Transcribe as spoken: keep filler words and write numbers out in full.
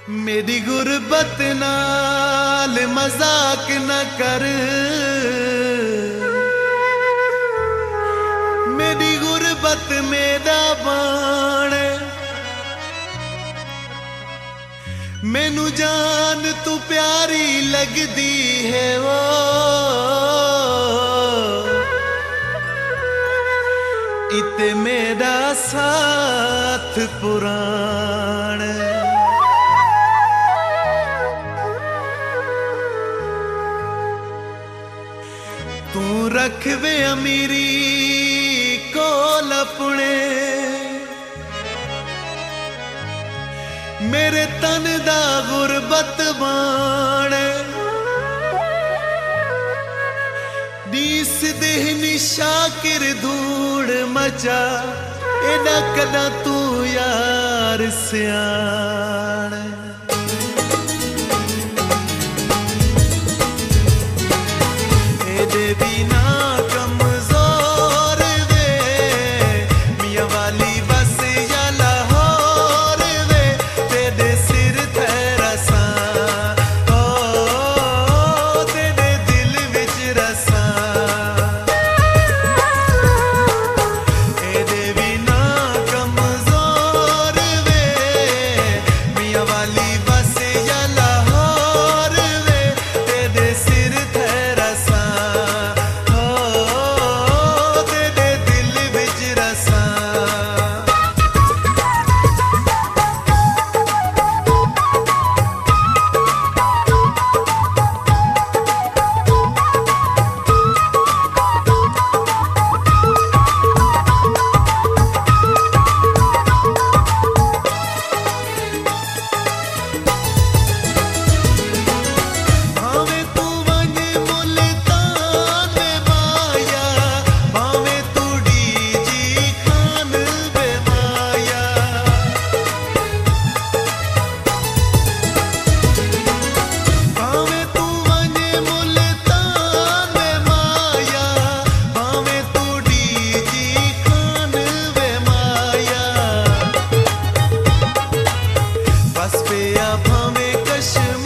मेरी गुरबत नाल मजाक न कर, मेरी गुरबत मेरा बाण, मैनू जान तू प्यारी लगदी है वो, इते मेरा साथ पुराण। तू रख वे अमीरी कोल अपने, मेरे तन दा गुरबत बाण, नीस देहनी शाकिर धूड़ मचा, एना कदा तू यार सियाण। एदे बिना कमजोर वे, मियां वाली बस या लाहौर वे, तेरे सिर थैरसा ओ तेरे दिल विच रसा। एदे बिना कमजोर वे, मियां वाली बस या लाहौर वे, तेरे सिर थैरसा ओ तेरे दिल विच रसा। भावें तू वंज मुल्तान वे माया, भावें तू डीजी खान वे माया, भावें तू वंज मुल्तान वे माया, भावें तू डीजी खान वे माया, बस पिया भावें कश्मीर